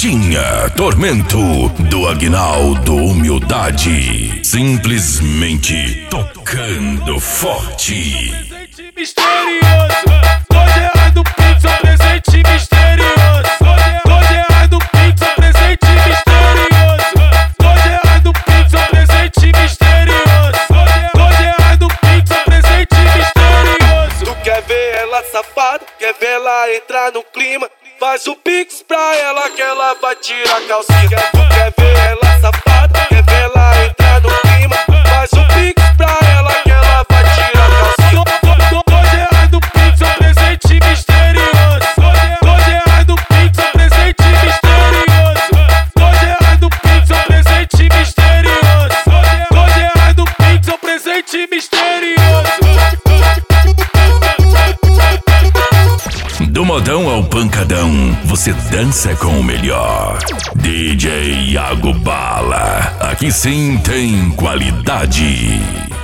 Tinha Tormento do Aguinaldo Humildade. Simplesmente tocando forte. Presente misterioso. Hoje é a do Pix, é presente misterioso. Hoje é a do Pix, é presente misterioso. Hoje é a do Pix, é presente misterioso. Hoje é a do Pix, é presente misterioso. Tu quer ver ela safada? Quer ver ela entrar no clima? Faz o Pix pra ela que ela vai tirar a calcinha. Tu quer ver ela safada? Quer ver ela entrar no clima? Faz o Pix pra ela que ela vai tirar a calcinha. Hoje é a do Pix, é presente misterioso. Hoje é a do Pix, é presente misterioso. Hoje é a do Pix, é presente misterioso. Hoje é a do Pix, é presente misterioso. Do modão ao pancadão, você dança com o melhor. DJ Iago Bala, aqui sim tem qualidade.